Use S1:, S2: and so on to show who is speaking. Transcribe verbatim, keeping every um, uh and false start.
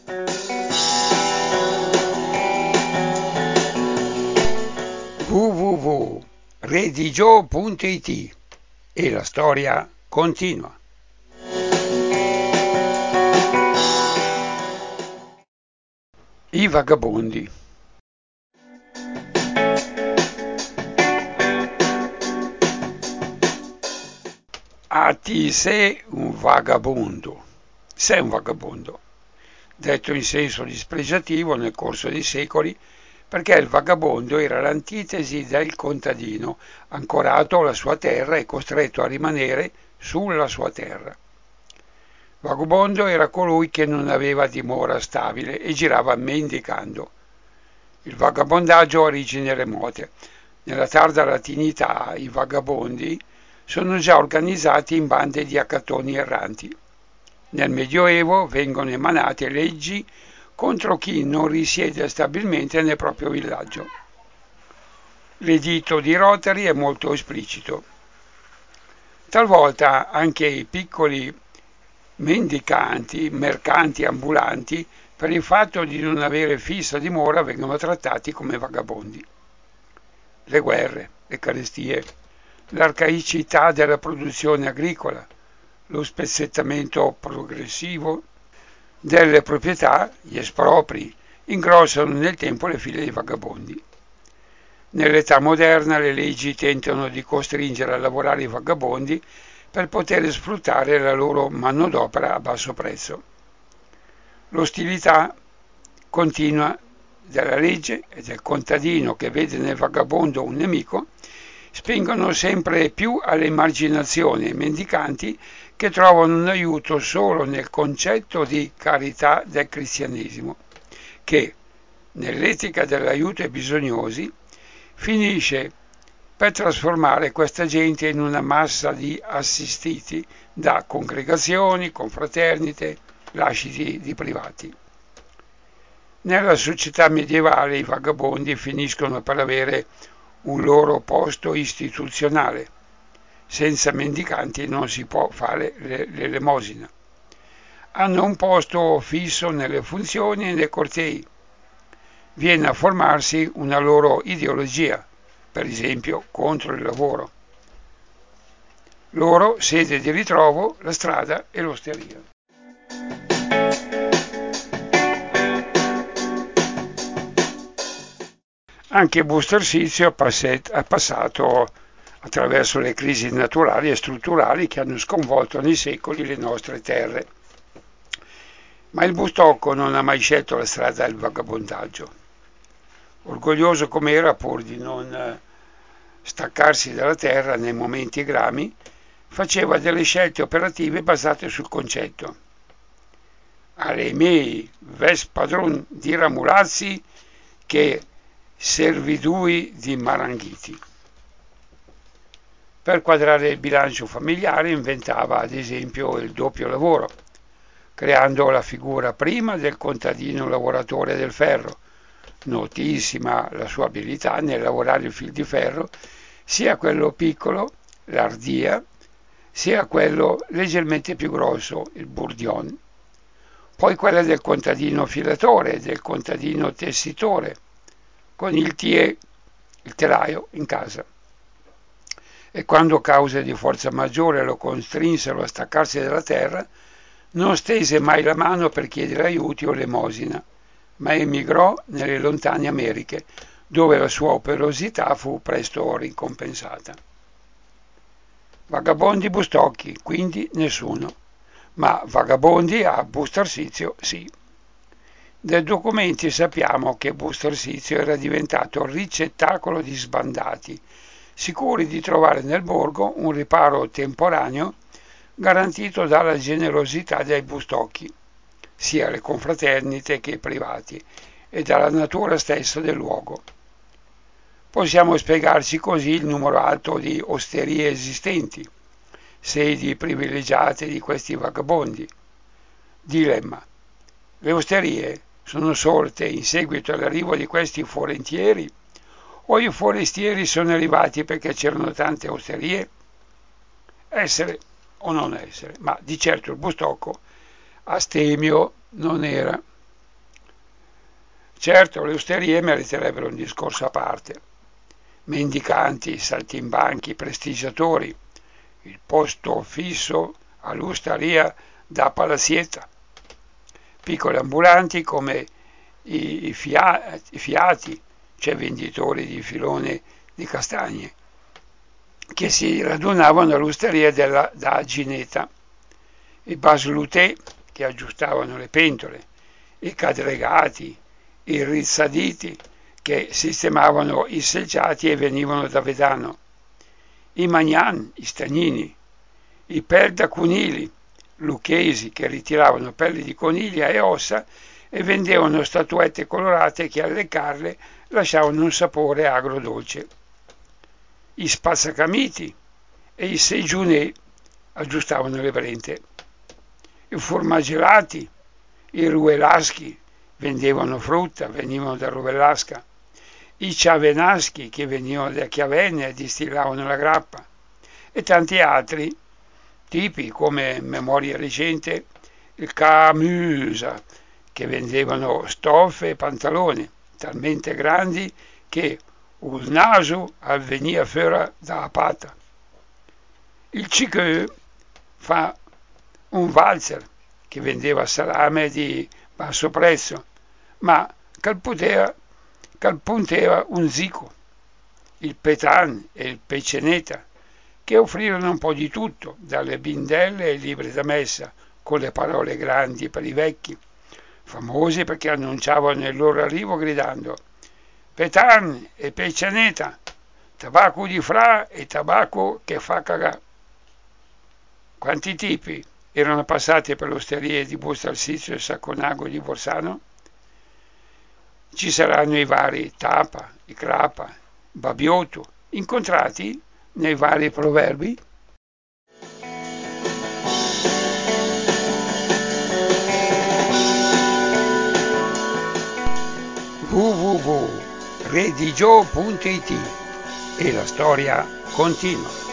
S1: w w w punto redigio punto it e la storia continua. I vagabondi. A ti sei un vagabondo. Sei un vagabondo, detto in senso dispregiativo nel corso dei secoli, perché il vagabondo era l'antitesi del contadino, ancorato alla sua terra e costretto a rimanere sulla sua terra. Vagabondo era colui che non aveva dimora stabile e girava mendicando. Il vagabondaggio ha origini remote. Nella tarda latinità i vagabondi sono già organizzati in bande di accattoni erranti. Nel Medioevo vengono emanate leggi contro chi non risiede stabilmente nel proprio villaggio. L'editto di Rotary è molto esplicito. Talvolta anche i piccoli mendicanti, mercanti ambulanti, per il fatto di non avere fissa dimora vengono trattati come vagabondi. Le guerre, le carestie, l'arcaicità della produzione agricola, lo spezzettamento progressivo delle proprietà, gli espropri, ingrossano nel tempo le file dei vagabondi. Nell'età moderna le leggi tentano di costringere a lavorare i vagabondi per poter sfruttare la loro manodopera a basso prezzo. L'ostilità continua della legge e del contadino che vede nel vagabondo un nemico spingono sempre più all'emarginazione i mendicanti che trovano un aiuto solo nel concetto di carità del cristianesimo, che, nell'etica dell'aiuto ai bisognosi, finisce per trasformare questa gente in una massa di assistiti da congregazioni, confraternite, lasciti di privati. Nella società medievale i vagabondi finiscono per avere un loro posto istituzionale. Senza mendicanti non si può fare l'elemosina. Hanno un posto fisso nelle funzioni e nei cortei. Viene a formarsi una loro ideologia, per esempio contro il lavoro. Loro sede di ritrovo, la strada e l'osteria. Anche Busto Arsizio ha passato attraverso le crisi naturali e strutturali che hanno sconvolto nei secoli le nostre terre. Ma il Bustocco non ha mai scelto la strada del vagabondaggio. Orgoglioso com'era, pur di non staccarsi dalla terra nei momenti grami, faceva delle scelte operative basate sul concetto: alle miei ves padron di Ramulazzi che servidui di Maranghiti. Per quadrare il bilancio familiare inventava ad esempio il doppio lavoro, creando la figura prima del contadino lavoratore del ferro, notissima la sua abilità nel lavorare il fil di ferro, sia quello piccolo, l'ardia, sia quello leggermente più grosso, il bourdion. Poi quella del contadino filatore e del contadino tessitore, con il tie, il telaio, in casa. E quando cause di forza maggiore lo costrinsero a staccarsi dalla terra, non stese mai la mano per chiedere aiuti o elemosina, ma emigrò nelle lontane Americhe, dove la sua operosità fu presto ricompensata. Vagabondi Bustocchi, quindi nessuno, ma vagabondi a Busto Arsizio sì. Dai documenti sappiamo che Busto Arsizio era diventato ricettacolo di sbandati, sicuri di trovare nel borgo un riparo temporaneo garantito dalla generosità dei Bustocchi, sia le confraternite che i privati, e dalla natura stessa del luogo. Possiamo spiegarci così il numero alto di osterie esistenti, sedi privilegiate di questi vagabondi. Dilemma: le osterie sono sorte in seguito all'arrivo di questi forentieri o i forestieri sono arrivati perché c'erano tante osterie? Essere o non essere, ma di certo il Bustocco astemio non era. Certo, le osterie meriterebbero un discorso a parte. Mendicanti, saltimbanchi, prestigiatori, il posto fisso all'osteria da Palazieta, piccoli ambulanti come i, fia, i fiati, cioè venditori di filone di castagne, che si radunavano all'osteria della, da Gineta, i baslutè che aggiustavano le pentole, i cadregati, i rizzaditi che sistemavano i selciati e venivano da Vedano, i magnan, i stagnini, i perdacunili, lucchesi che ritiravano pelli di coniglia e ossa e vendevano statuette colorate che alle carle lasciavano un sapore agrodolce. I spazzacamiti e i segiunè aggiustavano le brente. I formaggelati, i ruelaschi vendevano frutta, venivano da Ruvelasca, i ciavenaschi che venivano da Chiavene e distillavano la grappa, e tanti altri tipi come memoria recente il Camusa che vendevano stoffe e pantaloni talmente grandi che il naso veniva fuori dalla pata. Il Cicheu fa un valzer che vendeva salame di basso prezzo, ma calputeva, calpunteva un zico, il Petan e il Peceneta, che offrivano un po' di tutto, dalle bindelle ai libri da messa, con le parole grandi per i vecchi, famosi perché annunciavano il loro arrivo gridando Petan e Peceneta, tabacco di fra e tabacco che fa cagà. Quanti tipi erano passati per l'osteria di Busto-Arsizio e Sacconago di Borsano? Ci saranno i vari Tapa, i Crapa, Babiotto, incontrati nei vari proverbi? w w w punto redigio punto it e la storia continua.